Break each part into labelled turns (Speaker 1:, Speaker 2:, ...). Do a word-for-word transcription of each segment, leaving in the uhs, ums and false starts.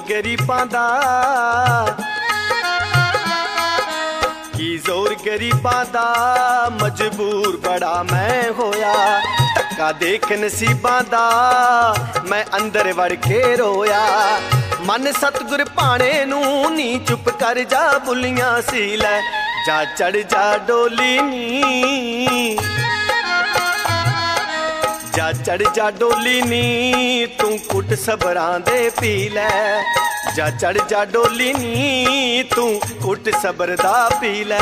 Speaker 1: गरीबां दा, की जोर गरीबां दा, मजबूर बड़ा मैं होया, धक्का देख नसीबां दा, मैं अंदर वड़ के रोया। मन सतगुर भाणे नू नी चुप कर जा बुलियां सी लै, जा चढ़ जा डोली नी, जा चढ़ जा डोली नी, तू कुट सबरां दे पी लै, जा चढ़ जा डोली नी, तू कुट सबर दा पी लै।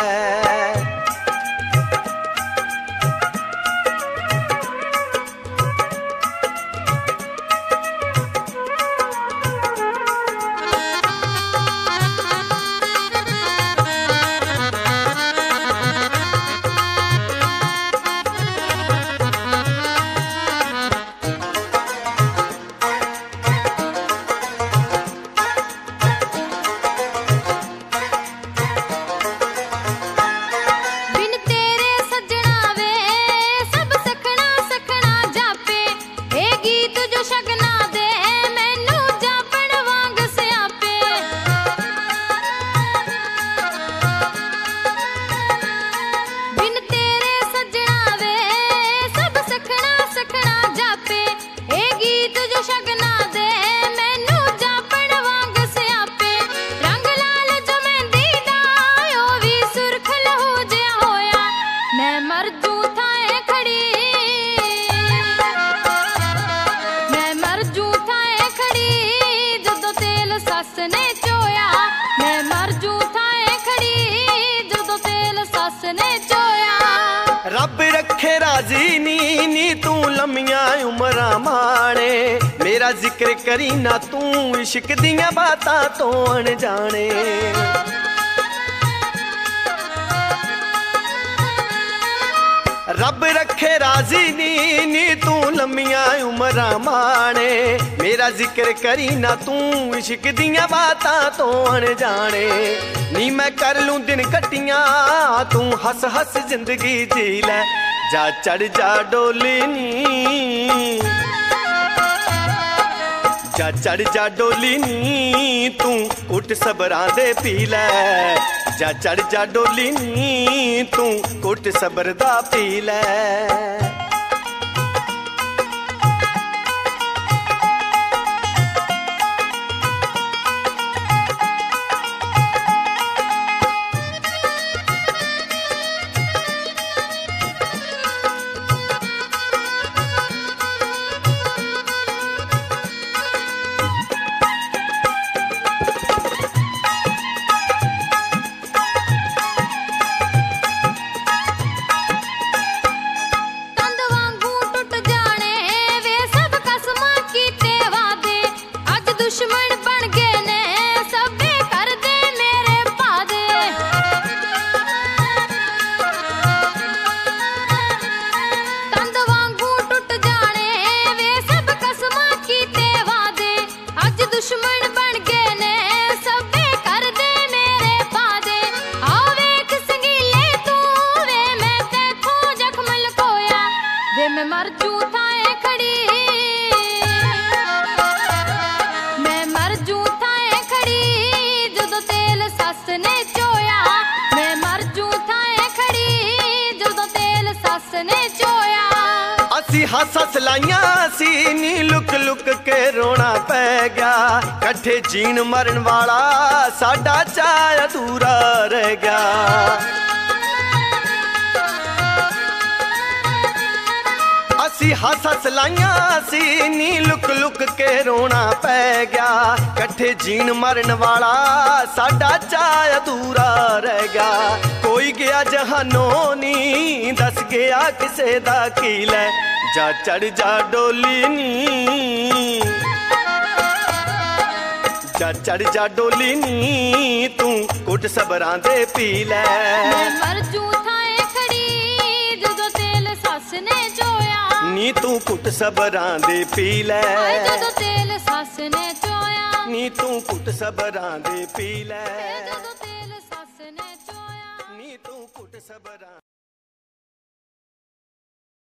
Speaker 1: रब रखे राजी नी, नी तू लम्मियां उमरां माणे, मेरा जिक्र करी ना तू इश्क दियां बातां तो अनजाने। रब रखे राजी नी, नी तू लम्मियां उमरां माणे, मेरा जिक्र करी ना तू इश्क दियां बातां तो अनजाने। नी मैं कर लूं दिन कट्टियां, तू हस हस जिंदगी जी लै, जा चढ़ जा डोली नी, जा चढ़ जा डोली नी, तू कुट सबरां दे पी लै, जा चढ़ जा डोली नी, तू कुट सबर दा पी लै। हस हस लाइया सी नी, लुक लुक के रोना पै गया, कट्ठे जीण मरण वाला साडा चाऽ अधूरा रह गया। असी हस हस लाइया सी नी, लुक लुक के रोना पै गया, कट्ठे जीण मरण वाला साडा चाऽ अधूरा रह गया। कोई गया जहानों नी, दस गया किसे दा कील है, जा चढ़ जा डोली नी, जा चढ़ जा डोली नी, तू कुट सबरां दे पी लै।
Speaker 2: मैं मर जूं थाए खड़ी जदों तेल सस ने चोया,
Speaker 1: नी तू कुट सबरां दे पी लै,
Speaker 2: जदों तेल सस ने चोया,
Speaker 1: नी तू कुट सबरां दे पी लै।